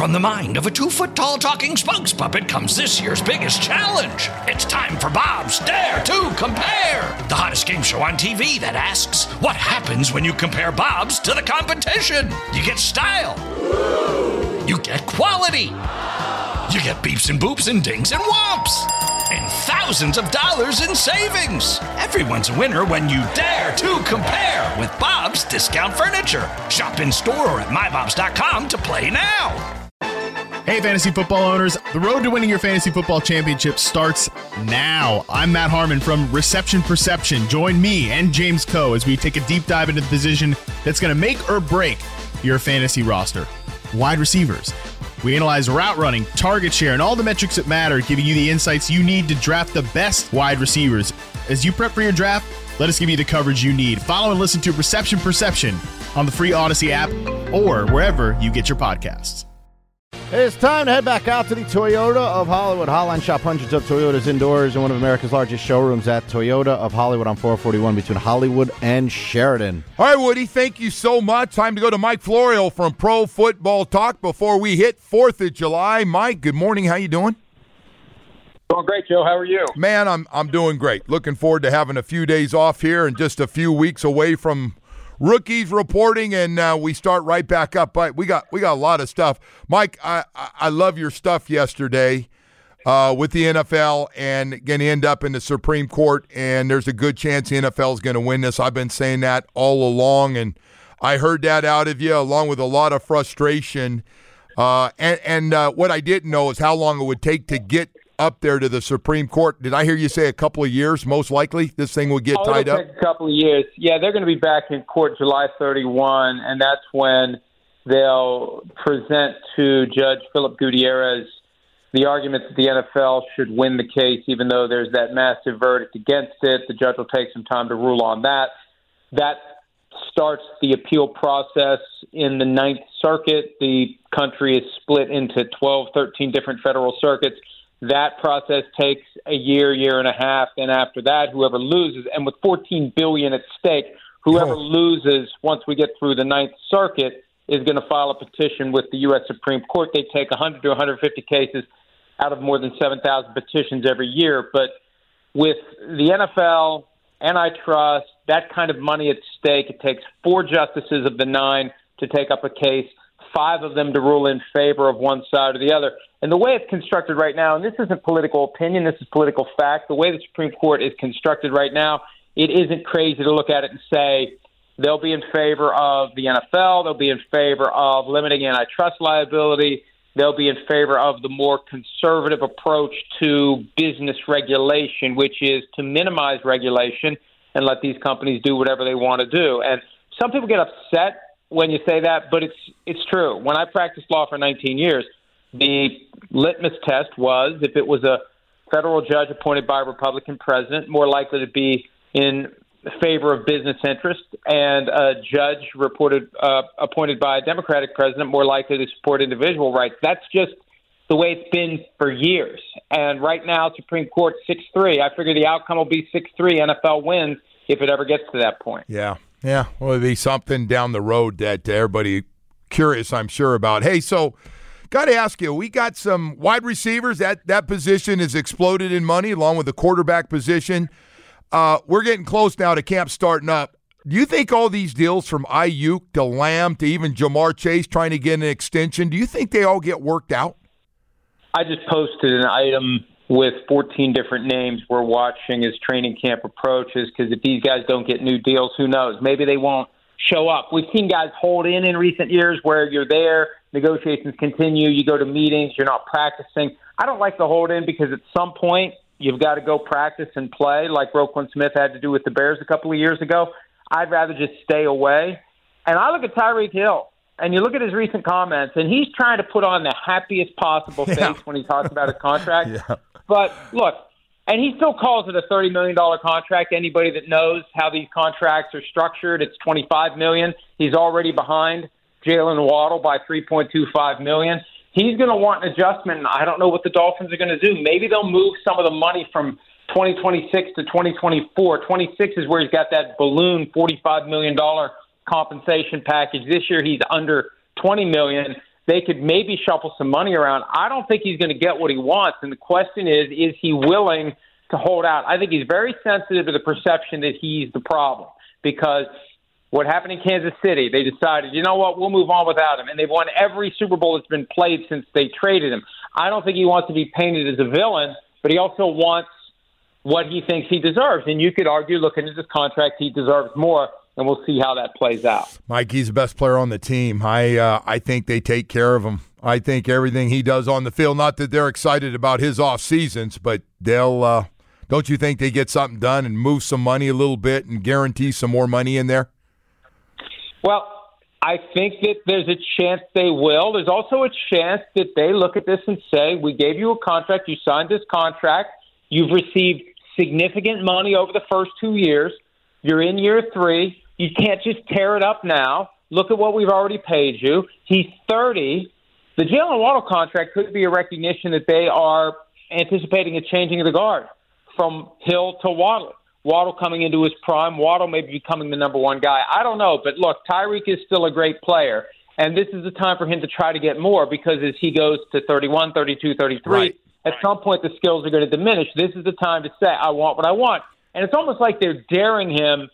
From the mind of a 2-foot-tall talking spokes puppet comes this year's biggest challenge. It's time for Bob's Dare to Compare, the hottest game show on TV that asks, what happens when you compare Bob's to the competition? You get style. You get quality. You get beeps and boops and dings and whomps. And thousands of dollars in savings. Everyone's a winner when you dare to compare with Bob's Discount Furniture. Shop in store or at mybobs.com to play now. Hey, fantasy football owners. The road to winning your fantasy football championship starts now. I'm Matt Harmon from Reception Perception. Join me and James Coe as we take a deep dive into the position that's going to make or break your fantasy roster. Wide receivers. We analyze route running, target share, and all the metrics that matter, giving you the insights you need to draft the best wide receivers. As you prep for your draft, let us give you the coverage you need. Follow and listen to Reception Perception on the free Odyssey app or wherever you get your podcasts. It's time to head back out to the Toyota of Hollywood Hotline. Shop hundreds of Toyotas indoors in one of America's largest showrooms at Toyota of Hollywood on 441 between Hollywood and Sheridan. All right, Woody, thank you so much. Time to go to Mike Florio from Pro Football Talk before we hit 4th of July. Mike, good morning. How you doing? Doing great, Joe. How are you? Man, I'm doing great. Looking forward to having a few days off here and just a few weeks away from rookies reporting, and we start right back up. But we got a lot of stuff. Mike, I love your stuff yesterday with the NFL and going to end up in the Supreme Court, and there's a good chance the NFL is going to win this. I've been saying that all along, and I heard that out of you along with a lot of frustration. And what I didn't know is how long it would take to get up there to the Supreme Court. Did I hear you say a couple of years, most likely, this thing would get tied up? It'll take a couple of years. Yeah, they're going to be back in court July 31, and that's when they'll present to Judge Philip Gutierrez the argument that the NFL should win the case, even though there's that massive verdict against it. The judge will take some time to rule on that. That starts the appeal process in the Ninth Circuit. The country is split into 12, 13 different federal circuits. That process takes a year and a half. And after that, whoever loses, and with $14 billion at stake, whoever loses once we get through the Ninth Circuit is going to file a petition with the U.S. Supreme Court. They take 100 to 150 cases out of more than 7,000 petitions every year. But with the NFL, antitrust, that kind of money at stake, it takes 4 justices of the 9 to take up a case, 5 of them to rule in favor of one side or the other. And the way it's constructed right now, and this isn't political opinion, this is political fact, the way the Supreme Court is constructed right now, it isn't crazy to look at it and say they'll be in favor of the NFL, they'll be in favor of limiting antitrust liability, they'll be in favor of the more conservative approach to business regulation, which is to minimize regulation and let these companies do whatever they want to do. And some people get upset when you say that, but it's true. When I practiced law for 19 years, the litmus test was if it was a federal judge appointed by a Republican president, more likely to be in favor of business interest, and a judge appointed by a Democratic president, more likely to support individual rights. That's just the way it's been for years. And right now, Supreme Court 6-3. I figure the outcome will be 6-3. NFL wins if it ever gets to that point. Yeah. Well, it'll be something down the road that everybody curious, I'm sure, about. Hey, so got to ask you, we got some wide receivers. That position has exploded in money along with the quarterback position. We're getting close now to camp starting up. Do you think all these deals from Ayuk to Lamb to even Jamar Chase trying to get an extension, do you think they all get worked out? I just posted an item with 14 different names we're watching as training camp approaches, because if these guys don't get new deals, who knows? Maybe they won't show up. We've seen guys hold in recent years where you're there, negotiations continue, you go to meetings, you're not practicing. I don't like the hold in because at some point you've got to go practice and play like Roquan Smith had to do with the Bears a couple of years ago. I'd rather just stay away. And I look at Tyreek Hill, and you look at his recent comments, and he's trying to put on the happiest possible face when he talks about his contract. But look, and he still calls it a $30 million contract. Anybody that knows how these contracts are structured, it's $25 million. He's already behind Jalen Waddle by $3.25 million. He's going to want an adjustment, and I don't know what the Dolphins are going to do. Maybe they'll move some of the money from 2026 to 2024. 26 is where he's got that balloon $45 million compensation package. This year he's under $20 million. they could maybe shuffle some money around. I don't think he's going to get what he wants. And the question is he willing to hold out? I think he's very sensitive to the perception that he's the problem, because what happened in Kansas City, they decided, you know what, we'll move on without him. And they've won every Super Bowl that's been played since they traded him. I don't think he wants to be painted as a villain, but he also wants what he thinks he deserves. And you could argue, looking at his contract, he deserves more, and we'll see how that plays out. Mike, he's the best player on the team. I think they take care of him. I think everything he does on the field, not that they're excited about his off seasons, but they'll don't you think they get something done and move some money a little bit and guarantee some more money in there? Well, I think that there's a chance they will. There's also a chance that they look at this and say, we gave you a contract, you signed this contract, you've received significant money over the first 2 years, you're in year 3, you can't just tear it up now. Look at what we've already paid you. He's 30. The Jalen Waddle contract could be a recognition that they are anticipating a changing of the guard from Hill to Waddle. Waddle coming into his prime, Waddle maybe becoming the number one guy. I don't know, but look, Tyreek is still a great player, and this is the time for him to try to get more, because as he goes to 31, 32, 33, at some point the skills are going to diminish. This is the time to say, I want what I want. And it's almost like they're daring him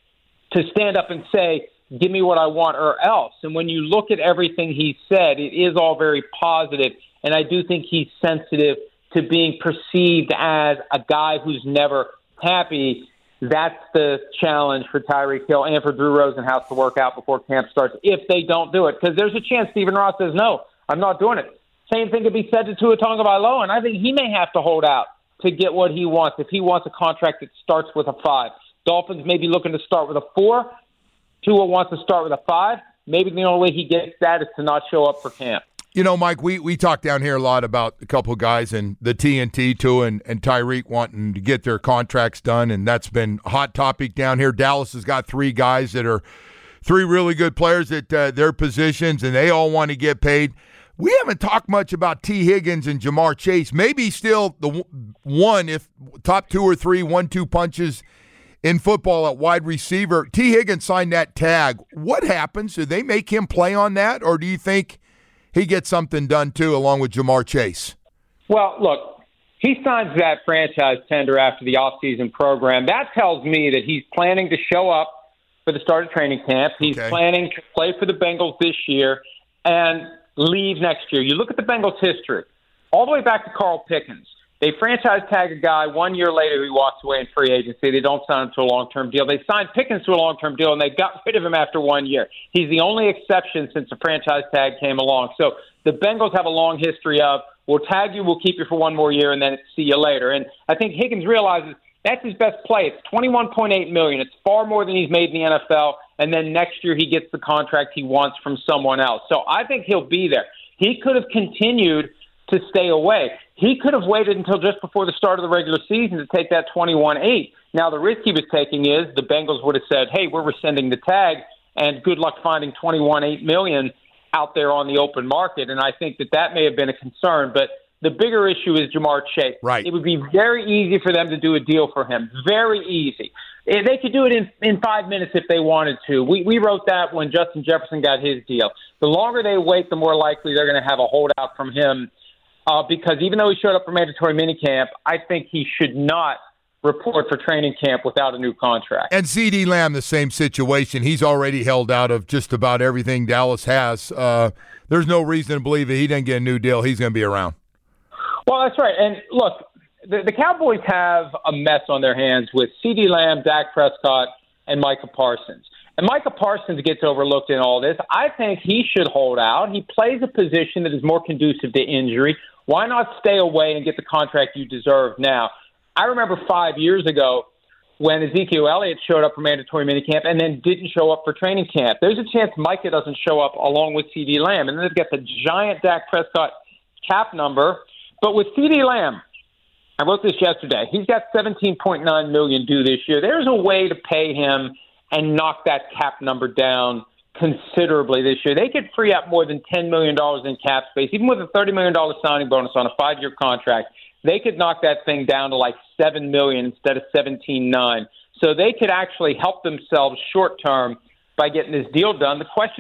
to stand up and say, give me what I want or else. And when you look at everything he said, it is all very positive, and I do think he's sensitive to being perceived as a guy who's never happy. That's the challenge for Tyreek Hill and for Drew Rosenhaus to work out before camp starts, if they don't do it. Because there's a chance Stephen Ross says, no, I'm not doing it. Same thing could be said to Tua Tagovailoa, and I think he may have to hold out to get what he wants if he wants a contract that starts with a 5. Dolphins may be looking to start with a 4. Tua wants to start with a 5. Maybe the only way he gets that is to not show up for camp. You know, Mike, we talk down here a lot about a couple of guys and the TNT, Tua and Tyreek wanting to get their contracts done, and that's been a hot topic down here. Dallas has got 3 guys that are 3 really good players at their positions, and they all want to get paid. We haven't talked much about T. Higgins and Jamar Chase. Maybe still the one, if top 2 or 3 1-2 punches in football at wide receiver. T. Higgins signed that tag. What happens? Do they make him play on that, or do you think he gets something done too, along with Jamar Chase? Well, look, he signs that franchise tender after the offseason program. That tells me that he's planning to show up for the start of training camp. He's planning to play for the Bengals this year and leave next year. You look at the Bengals' history, all the way back to Carl Pickens. They franchise tag a guy 1 year later, he walks away in free agency. They don't sign him to a long-term deal. They signed Pickens to a long-term deal, and they got rid of him after 1 year. He's the only exception since the franchise tag came along. So the Bengals have a long history of, we'll tag you, we'll keep you for 1 more year, and then see you later. And I think Higgins realizes that's his best play. It's $21.8 million. It's far more than he's made in the NFL. And then next year he gets the contract he wants from someone else. So I think he'll be there. He could have continued to stay away. He could have waited until just before the start of the regular season to take that 21-8. Now, the risk he was taking is the Bengals would have said, hey, we're rescinding the tag, and good luck finding $21.8 million out there on the open market. And I think that may have been a concern. But the bigger issue is Jamar Chase. Right. It would be very easy for them to do a deal for him. Very easy. They could do it in 5 minutes if they wanted to. We wrote that when Justin Jefferson got his deal. The longer they wait, the more likely they're going to have a holdout from him. Because even though he showed up for mandatory minicamp, I think he should not report for training camp without a new contract. And CeeDee Lamb, the same situation. He's already held out of just about everything Dallas has. There's no reason to believe that he didn't get a new deal. He's going to be around. Well, that's right. And look, the Cowboys have a mess on their hands with CeeDee Lamb, Dak Prescott, and Micah Parsons. And Micah Parsons gets overlooked in all this. I think he should hold out. He plays a position that is more conducive to injury. Why not stay away and get the contract you deserve now? I remember 5 years ago when Ezekiel Elliott showed up for mandatory minicamp and then didn't show up for training camp. There's a chance Micah doesn't show up along with CeeDee Lamb. And then they've got the giant Dak Prescott cap number. But with CeeDee Lamb, I wrote this yesterday, he's got $17.9 million due this year. There's a way to pay him and knock that cap number down considerably this year. They could free up more than $10 million in cap space, even with a $30 million signing bonus on a 5-year contract. They could knock that thing down to like $7 million instead of $17.9. So they could actually help themselves short term by getting this deal done. The question is,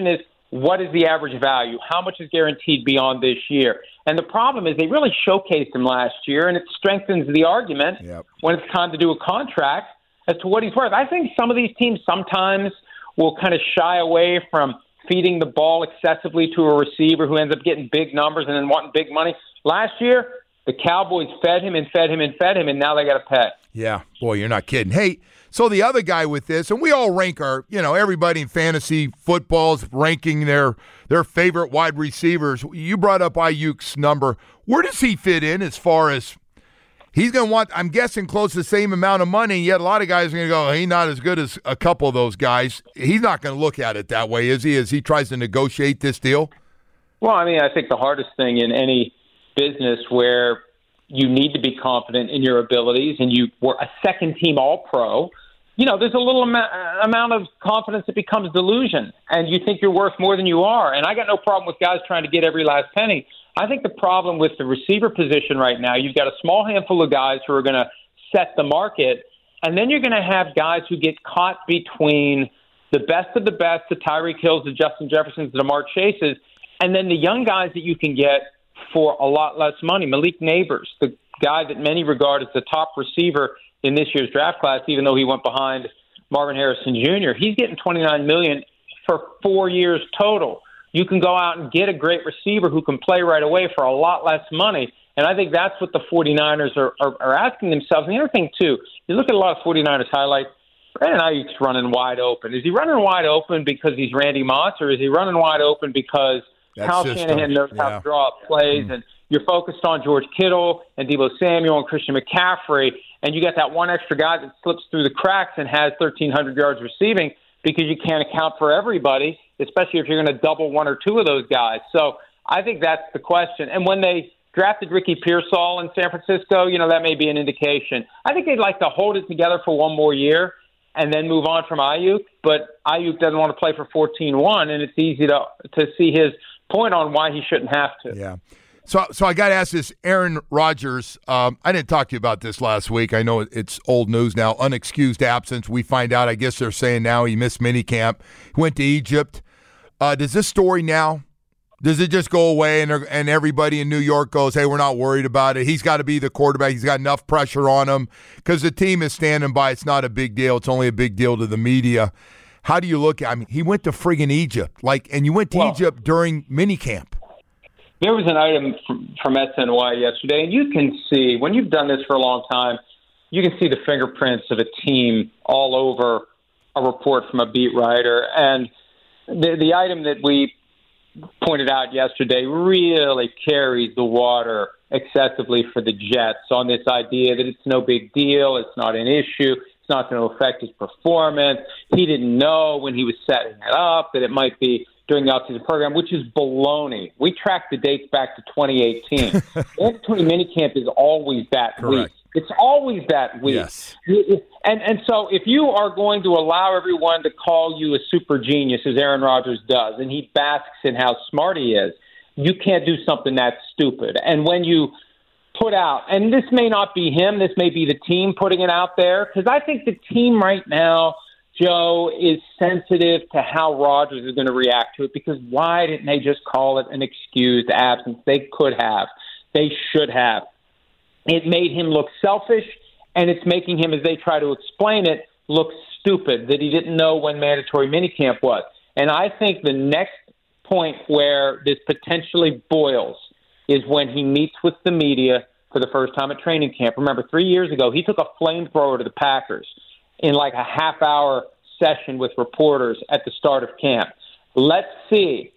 what is the average value? How much is guaranteed beyond this year? And the problem is they really showcased him last year, and it strengthens the argument when it's time to do a contract as to what he's worth. I think some of these teams sometimes will kind of shy away from feeding the ball excessively to a receiver who ends up getting big numbers and then wanting big money. Last year, the Cowboys fed him and fed him and fed him, and now they got to pay. Yeah, boy, you're not kidding. Hey, so the other guy with this, and we all rank our, everybody in fantasy football's ranking their favorite wide receivers. You brought up Ayuk's number. Where does he fit in as far as he's going to want, I'm guessing, close to the same amount of money, yet a lot of guys are going to go, he's not as good as a couple of those guys. He's not going to look at it that way, is he, as he tries to negotiate this deal? Well, I mean, I think the hardest thing in any business where you need to be confident in your abilities and you were a second-team All-Pro, there's a little amount of confidence that becomes delusion, and you think you're worth more than you are. And I got no problem with guys trying to get every last penny. I think the problem with the receiver position right now, you've got a small handful of guys who are going to set the market, and then you're going to have guys who get caught between the best of the best, the Tyreek Hills, the Justin Jeffersons, the Jamar Chases, and then the young guys that you can get for a lot less money. Malik Neighbors, the guy that many regard as the top receiver in this year's draft class, even though he went behind Marvin Harrison Jr., he's getting $29 million for 4 years total. You can go out and get a great receiver who can play right away for a lot less money. And I think that's what the 49ers are asking themselves. And the other thing, too, you look at a lot of 49ers highlights, Brandon Ayuk's running wide open. Is he running wide open because he's Randy Moss, or is he running wide open because Kyle Shanahan knows how to draw up plays, and you're focused on George Kittle and Deebo Samuel and Christian McCaffrey, and you got that one extra guy that slips through the cracks and has 1,300 yards receiving because you can't account for everybody, especially if you're going to double one or two of those guys. So I think that's the question. And when they drafted Ricky Pearsall in San Francisco, that may be an indication. I think they'd like to hold it together for one more year and then move on from Ayuk, but Ayuk doesn't want to play for 14-1, and it's easy to see his point on why he shouldn't have to. Yeah. So I got to ask this, Aaron Rodgers, I didn't talk to you about this last week. I know it's old news now. Unexcused absence. We find out, I guess they're saying now he missed minicamp. He went to Egypt. Does this story now, does it just go away and everybody in New York goes, hey, we're not worried about it. He's got to be the quarterback. He's got enough pressure on him because the team is standing by. It's not a big deal. It's only a big deal to the media. How do you look at, he went to friggin' Egypt, and you went to Egypt during minicamp. There was an item from SNY yesterday, and you can see, when you've done this for a long time, you can see the fingerprints of a team all over a report from a beat writer. And the item that we pointed out yesterday really carries the water excessively for the Jets on this idea that it's no big deal, it's not an issue, it's not going to affect his performance. He didn't know when he was setting it up that it might be during the offseason program, which is baloney. We track the dates back to 2018. Mandatory minicamp is always that week. It's always that week. Yes. And so if you are going to allow everyone to call you a super genius, as Aaron Rodgers does, and he basks in how smart he is, you can't do something that stupid. And when you put out, and this may not be him, this may be the team putting it out there, because I think the team right now, Joe, is sensitive to how Rodgers is going to react to it, because why didn't they just call it an excused absence? They could have. They should have. It made him look selfish, and it's making him, as they try to explain it, look stupid, that he didn't know when mandatory minicamp was. And I think the next point where this potentially boils is when he meets with the media for the first time at training camp. Remember, 3 years ago, he took a flamethrower to the Packers in like a half-hour session with reporters at the start of camp. Let's see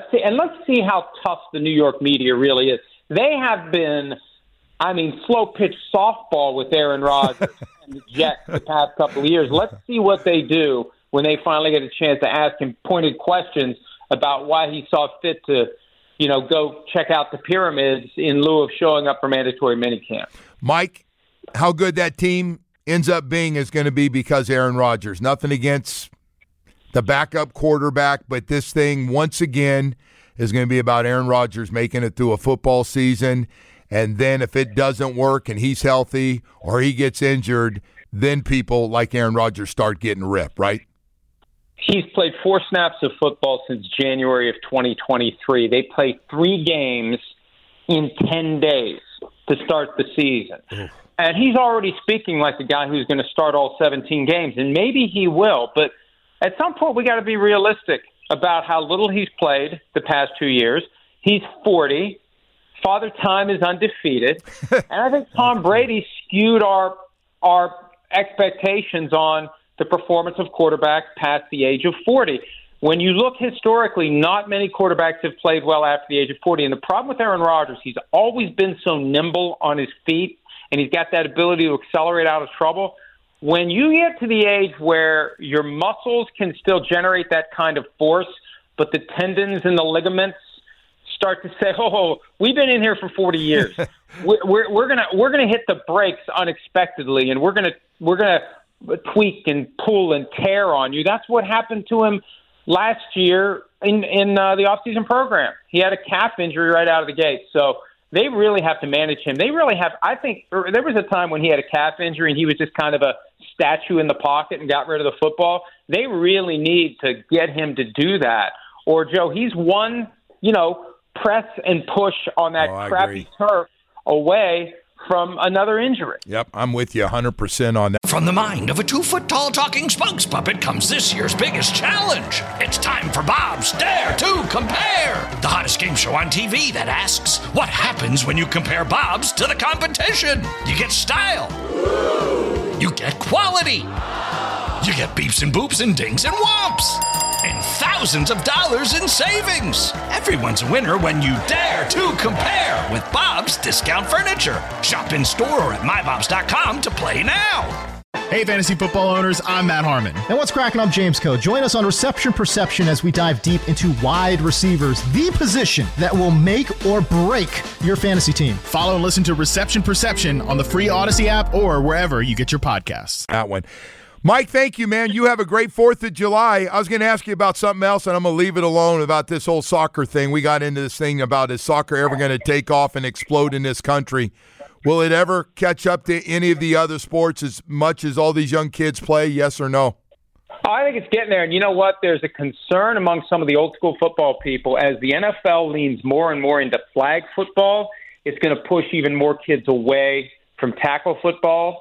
how tough the New York media really is. They have been, slow-pitch softball with Aaron Rodgers and the Jets the past couple of years. Let's see what they do when they finally get a chance to ask him pointed questions about why he saw fit to, go check out the pyramids in lieu of showing up for mandatory minicamp. Mike, how good that team ends up being is going to be because Aaron Rodgers. Nothing against the backup quarterback, but this thing, once again, is going to be about Aaron Rodgers making it through a football season. And then if it doesn't work and he's healthy or he gets injured, then people like Aaron Rodgers start getting ripped, right? He's played 4 snaps of football since January of 2023. They played 3 games in 10 days to start the season. And he's already speaking like a guy who's going to start all 17 games, and maybe he will. But at some point, we got to be realistic about how little he's played the past 2 years. He's 40. Father Time is undefeated. And I think Tom Brady skewed our expectations on the performance of quarterbacks past the age of 40. When you look historically, not many quarterbacks have played well after the age of 40. And the problem with Aaron Rodgers, he's always been so nimble on his feet, and he's got that ability to accelerate out of trouble. When you get to the age where your muscles can still generate that kind of force, but the tendons and the ligaments start to say, "Oh, we've been in here for 40 years. we're gonna hit the brakes unexpectedly, and we're gonna tweak and pull and tear on you." That's what happened to him last year in the offseason program. He had a calf injury right out of the gate, so they really have to manage him. They really have. I think there was a time when he had a calf injury and he was just kind of a statue in the pocket and got rid of the football. They really need to get him to do that. Or, Joe, he's one, press and push on that crappy turf away from another injury. Yep, I'm with you 100% on that. From the mind of a 2-foot-tall talking spokes puppet comes this year's biggest challenge. It's time for Bob's Dare to Compare, the hottest game show on TV that asks, what happens when you compare Bob's to the competition? You get style. You get quality. You get beeps and boops and dings and whomps. And thousands of dollars in savings. Everyone's a winner when you dare to compare with Bob's Discount Furniture. Shop in store or at mybobs.com to play now. Hey, fantasy football owners, I'm Matt Harmon. And what's cracking? I'm James Coe. Join us on Reception Perception as we dive deep into wide receivers, the position that will make or break your fantasy team. Follow and listen to Reception Perception on the free Odyssey app or wherever you get your podcasts. That one. Mike, thank you, man. You have a great 4th of July. I was going to ask you about something else, and I'm going to leave it alone about this whole soccer thing. We got into this thing about is soccer ever going to take off and explode in this country? Will it ever catch up to any of the other sports as much as all these young kids play, yes or no? I think it's getting there. And you know what? There's a concern among some of the old-school football people as the NFL leans more and more into flag football. It's going to push even more kids away from tackle football.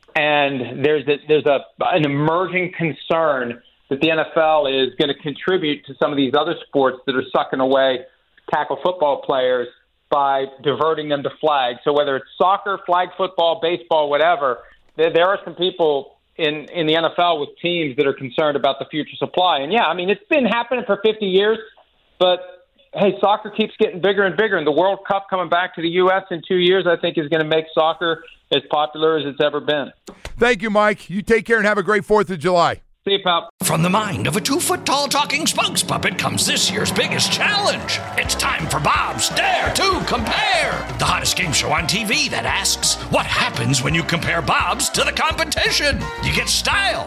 And there's an emerging concern that the NFL is going to contribute to some of these other sports that are sucking away tackle football players by diverting them to flag. So whether it's soccer, flag football, baseball, whatever, there are some people in the NFL with teams that are concerned about the future supply. And, yeah, I mean, it's been happening for 50 years, but, hey, soccer keeps getting bigger and bigger. And the World Cup coming back to the U.S. in 2 years, I think, is going to make soccer as popular as it's ever been. Thank you, Mike. You take care and have a great 4th of July. See you, pal. From the mind of a 2-foot-tall talking spokes puppet comes this year's biggest challenge. It's time for Bob's Dare to Compare, the hottest game show on TV that asks, what happens when you compare Bob's to the competition? You get style.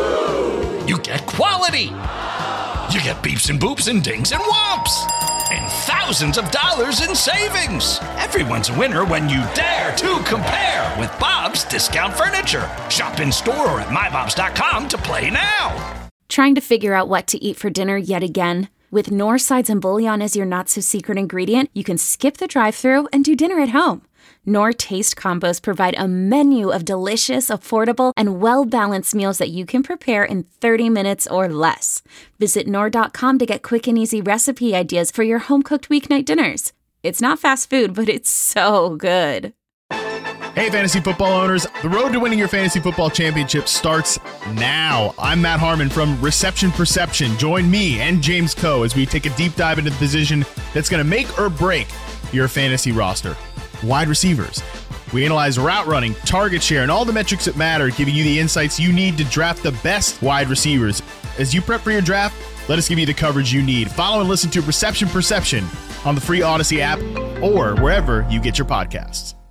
You get quality. You get beeps and boops and dings and whomps. And thousands of dollars in savings. Everyone's a winner when you dare to compare with Bob's Discount Furniture. Shop in store or at mybobs.com to play now. Trying to figure out what to eat for dinner yet again? With Knorr Sides and Bouillon as your not-so-secret ingredient, you can skip the drive-thru and do dinner at home. Knorr Taste Combos provide a menu of delicious, affordable, and well-balanced meals that you can prepare in 30 minutes or less. Visit Knorr.com to get quick and easy recipe ideas for your home-cooked weeknight dinners. It's not fast food, but it's so good. Hey, fantasy football owners, the road to winning your fantasy football championship starts now. I'm Matt Harmon from Reception Perception. Join me and James Coe as we take a deep dive into the position that's going to make or break your fantasy roster. Wide receivers. We analyze route running, target share, and all the metrics that matter, giving you the insights you need to draft the best wide receivers. As you prep for your draft, let us give you the coverage you need. Follow and listen to Reception Perception on the free Odyssey app or wherever you get your podcasts.